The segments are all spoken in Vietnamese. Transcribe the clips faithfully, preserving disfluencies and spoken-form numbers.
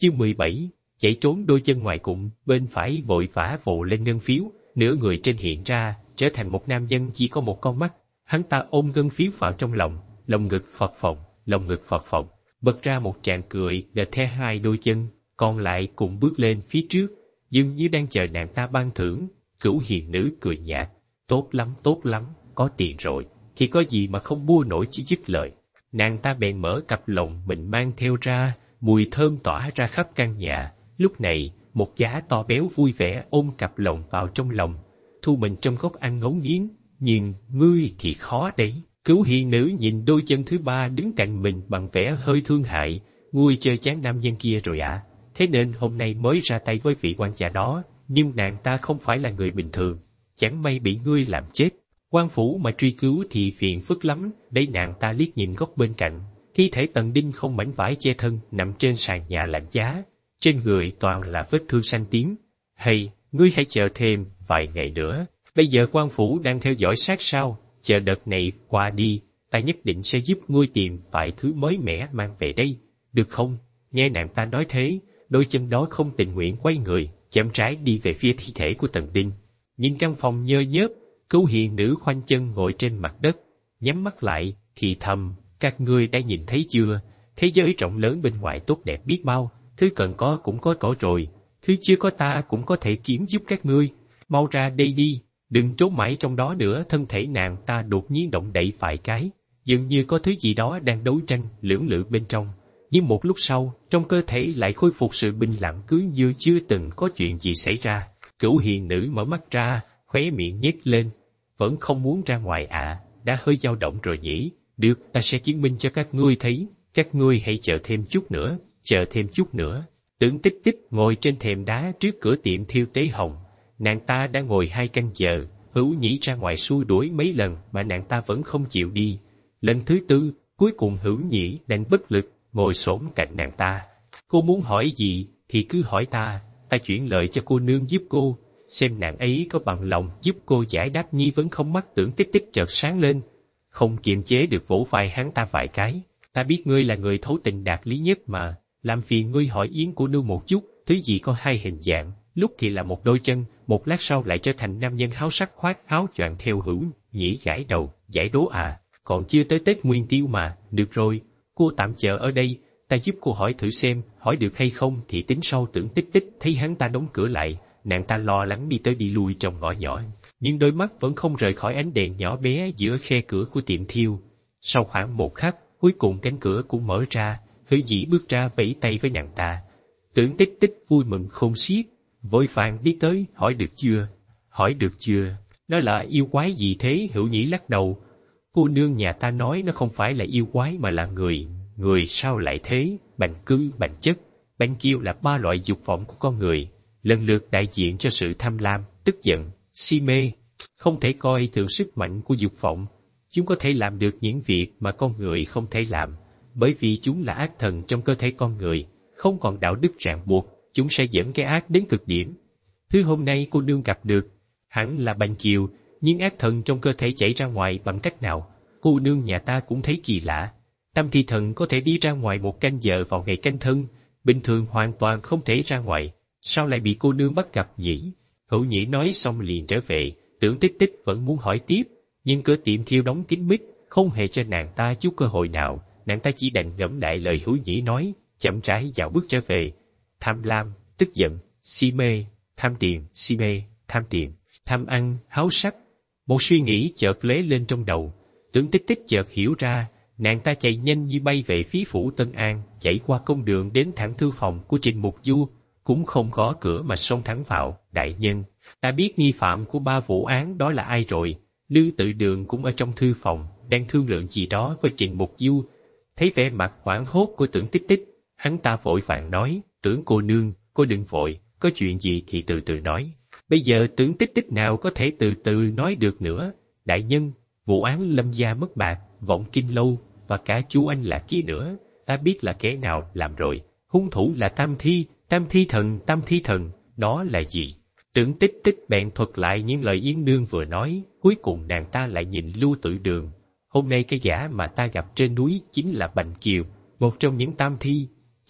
Chương mười bảy, chạy trốn đôi chân ngoài cụm, bên phải vội vã vồ lên ngân phiếu, nửa người trên hiện ra, trở thành một nam nhân chỉ có một con mắt. Hắn ta ôm ngân phiếu vào trong lòng, lồng ngực phập phồng, lồng ngực phập phồng, bật ra một tràng cười, đè the hai đôi chân, còn lại cùng bước lên phía trước, dường như đang chờ nàng ta ban thưởng. Cửu hiền nữ cười nhạt, tốt lắm, tốt lắm, có tiền rồi, thì có gì mà không mua nổi chỉ dứt lời. Nàng ta bèn mở cặp lồng mình mang theo ra, mùi thơm tỏa ra khắp căn nhà. Lúc này, một gã to béo vui vẻ ôm cặp lồng vào trong lòng, thu mình trong góc ăn ngấu nghiến. Nhưng ngươi thì khó đấy. Cửu hiền nữ nhìn đôi chân thứ ba đứng cạnh mình bằng vẻ hơi thương hại. Ngươi chơi chán nam nhân kia rồi ạ, à? Thế nên hôm nay mới ra tay với vị quan gia đó. Nhưng nàng ta không phải là người bình thường, chẳng may bị ngươi làm chết. Quan phủ mà truy cứu thì phiền phức lắm. Để nàng ta liếc nhìn góc bên cạnh, thi thể Tần Đinh không mảnh vải che thân nằm trên sàn nhà lạnh giá, trên người toàn là vết thương xanh tím. Hay, ngươi hãy chờ thêm vài ngày nữa. Bây giờ quan phủ đang theo dõi sát sao, chờ đợt này qua đi, ta nhất định sẽ giúp ngươi tìm vài thứ mới mẻ mang về đây, được không? Nghe nàng ta nói thế, đôi chân đó không tình nguyện quay người, chậm rãi đi về phía thi thể của Tần Đinh. Nhìn căn phòng nhơ nhớp, Cửu hiền nữ khoanh chân ngồi trên mặt đất, nhắm mắt lại, thì thầm, các ngươi đã nhìn thấy chưa? Thế giới rộng lớn bên ngoài tốt đẹp biết bao, thứ cần có cũng có có rồi, thứ chưa có ta cũng có thể kiếm giúp các ngươi. Mau ra đây đi, đừng trốn mãi trong đó nữa. Thân thể nàng ta đột nhiên động đậy vài cái, dường như có thứ gì đó đang đấu tranh lưỡng lự bên trong. Nhưng một lúc sau, trong cơ thể lại khôi phục sự bình lặng cứ như chưa từng có chuyện gì xảy ra. Cửu hiền nữ mở mắt ra, khóe miệng nhếch lên. Vẫn không muốn ra ngoài ạ, à, đã hơi dao động rồi nhỉ. Được, ta sẽ chứng minh cho các ngươi thấy. Các ngươi hãy chờ thêm chút nữa, chờ thêm chút nữa. Tưởng Tích Tích ngồi trên thềm đá trước cửa tiệm thiêu tế hồng. Nàng ta đã ngồi hai canh giờ, Hữu Nhĩ ra ngoài xua đuổi mấy lần mà nàng ta vẫn không chịu đi. Lần thứ tư, cuối cùng Hữu Nhĩ đành bất lực, ngồi xổm cạnh nàng ta. Cô muốn hỏi gì thì cứ hỏi ta, ta chuyển lời cho cô nương giúp cô, xem nàng ấy có bằng lòng giúp cô giải đáp nghi vấn không. Mắt Tưởng Tích Tích chợt sáng lên, không kiềm chế được vỗ vai hắn ta vài cái. Ta biết ngươi là người thấu tình đạt lý nhất mà, làm phiền ngươi hỏi Yến cô nương một chút, thứ gì có hai hình dạng, lúc thì là một đôi chân, một lát sau lại trở thành nam nhân háo sắc khoác áo choàng theo Hữu Nhĩ gãi đầu, giải đố à, còn chưa tới Tết Nguyên Tiêu mà. Được rồi, cô tạm chờ ở đây, ta giúp cô hỏi thử xem, hỏi được hay không thì tính sau. Tưởng Tích Tích thấy hắn ta đóng cửa lại, nàng ta lo lắng đi tới đi lui trong ngõ nhỏ, nhưng đôi mắt vẫn không rời khỏi ánh đèn nhỏ bé giữa khe cửa của tiệm thiêu. Sau khoảng một khắc, cuối cùng cánh cửa cũng mở ra, Hữu Nhĩ bước ra vẫy tay với nàng ta. Tưởng Tích Tích vui mừng khôn xiết, vội vàng đi tới, hỏi được chưa, hỏi được chưa, nó là yêu quái gì thế? Hữu Nhĩ lắc đầu, cô nương nhà ta nói nó không phải là yêu quái mà là người. Người sao lại thế? Bành cư, bành chất, bành kiêu là ba loại dục vọng của con người, lần lượt đại diện cho sự tham lam, tức giận, si mê. Không thể coi thường sức mạnh của dục vọng. Chúng có thể làm được những việc mà con người không thể làm, bởi vì chúng là ác thần trong cơ thể con người, không còn đạo đức ràng buộc, chúng sẽ dẫn cái ác đến cực điểm. Thứ hôm nay cô nương gặp được, hẳn là bành kiều, nhưng ác thần trong cơ thể chảy ra ngoài bằng cách nào? Cô nương nhà ta cũng thấy kỳ lạ. Tam thi thần có thể đi ra ngoài một canh giờ vào ngày canh thân, bình thường hoàn toàn không thể ra ngoài, sao lại bị cô nương bắt gặp nhỉ? Hữu Nhĩ nói xong liền trở về. Tưởng Tích Tích vẫn muốn hỏi tiếp, nhưng cửa tiệm thiêu đóng kín mít, không hề cho nàng ta chút cơ hội nào. Nàng ta chỉ đành ngẫm lại lời Hữu Nhĩ nói, chậm rãi dạo bước trở về. Tham lam, tức giận, si mê, tham tiền, si mê, tham tiền, tham ăn, háo sắc. Một suy nghĩ chợt lóe lên trong đầu. Tưởng Tích Tích chợt hiểu ra, nàng ta chạy nhanh như bay về phía phủ Tân An, chạy qua công đường đến thẳng thư phòng của Trình Mục Du, cũng không gõ cửa mà xông thẳng vào. Đại nhân, ta biết nghi phạm của ba vụ án đó là ai rồi. Lư Tự Đường cũng ở trong thư phòng, đang thương lượng gì đó với Trình Mục Du. Thấy vẻ mặt hoảng hốt của Tưởng Tích Tích, hắn ta vội vàng nói, Tưởng cô nương, cô đừng vội, có chuyện gì thì từ từ nói. Bây giờ Tưởng Tích Tích nào có thể từ từ nói được nữa. Đại nhân, vụ án Lâm gia mất bạc, Vọng Kinh Lâu và cả chú anh là kia nữa, ta biết là kẻ nào làm rồi. Hung thủ là Tam Thi, Tam Thi thần, Tam Thi thần, đó là gì? Tưởng Tích Tích bèn thuật lại những lời Yến Nương vừa nói. Cuối cùng nàng ta lại nhìn Lưu Tự Đường. Hôm nay cái gã mà ta gặp trên núi chính là Bành Kiều, một trong những tam thi.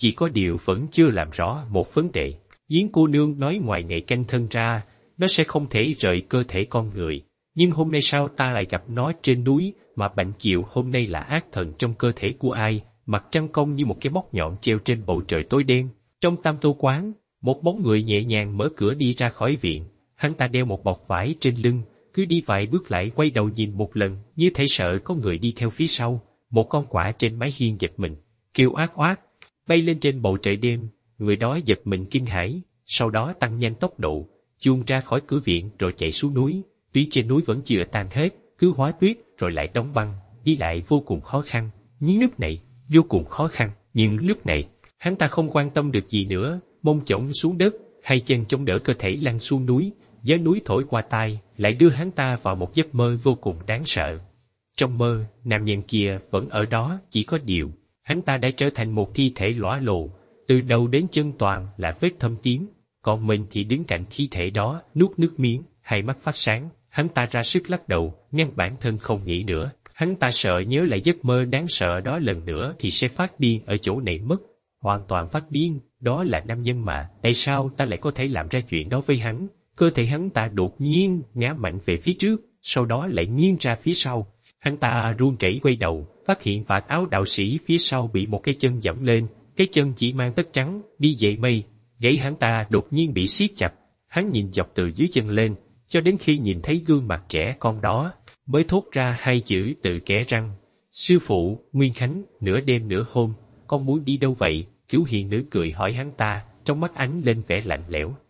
chỉ có điều vẫn chưa làm rõ một vấn đề. Yến cô nương nói ngoài ngày canh thân ra, nó sẽ không thể rời cơ thể con người. Nhưng hôm nay sao ta lại gặp nó trên núi, mà Bạch Diệu hôm nay là ác thần trong cơ thể của ai? Mặt trăng cong như một cái móc nhọn treo trên bầu trời tối đen. Trong tam tô quán, một bóng người nhẹ nhàng mở cửa đi ra khỏi viện. Hắn ta đeo một bọc vải trên lưng, cứ đi vài bước lại quay đầu nhìn một lần, như thể sợ có người đi theo phía sau. Một con quạ trên mái hiên giật mình, kêu oát oát, bay lên trên bầu trời đêm. Người đó giật mình kinh hãi, sau đó tăng nhanh tốc độ, chuồn ra khỏi cửa viện rồi chạy xuống núi. Tuyết trên núi vẫn chưa tan hết, cứ hóa tuyết rồi lại đóng băng, đi lại vô cùng khó khăn. Nhưng lúc này, vô cùng khó khăn, nhưng lúc này, hắn ta không quan tâm được gì nữa, mông chổng xuống đất, hai chân chống đỡ cơ thể lăn xuống núi. Gió núi thổi qua tai, lại đưa hắn ta vào một giấc mơ vô cùng đáng sợ. Trong mơ, nam nhân kia vẫn ở đó, chỉ có điều, hắn ta đã trở thành một thi thể lõa lồ, từ đầu đến chân toàn là vết thâm tím, còn mình thì đứng cạnh thi thể đó, nuốt nước miếng, hai mắt phát sáng. Hắn ta ra sức lắc đầu, ngăn bản thân không nghĩ nữa. Hắn ta sợ nhớ lại giấc mơ đáng sợ đó lần nữa thì sẽ phát điên ở chỗ này mất. Hoàn toàn phát điên, đó là nam nhân mà, tại sao ta lại có thể làm ra chuyện đó với hắn? Cơ thể hắn ta đột nhiên ngã mạnh về phía trước, sau đó lại nghiêng ra phía sau. Hắn ta run rẩy quay đầu, phát hiện vạt áo đạo sĩ phía sau bị một cái chân giẫm lên, cái chân chỉ mang tất trắng, đi dậy mây. Gáy hắn ta đột nhiên bị siết chặt, hắn nhìn dọc từ dưới chân lên, cho đến khi nhìn thấy gương mặt trẻ con đó, mới thốt ra hai chữ từ kẽ răng. Sư phụ, Nguyên Khánh, nửa đêm nửa hôm, con muốn đi đâu vậy? Cứu hiền nữ cười hỏi hắn ta, trong mắt ánh lên vẻ lạnh lẽo.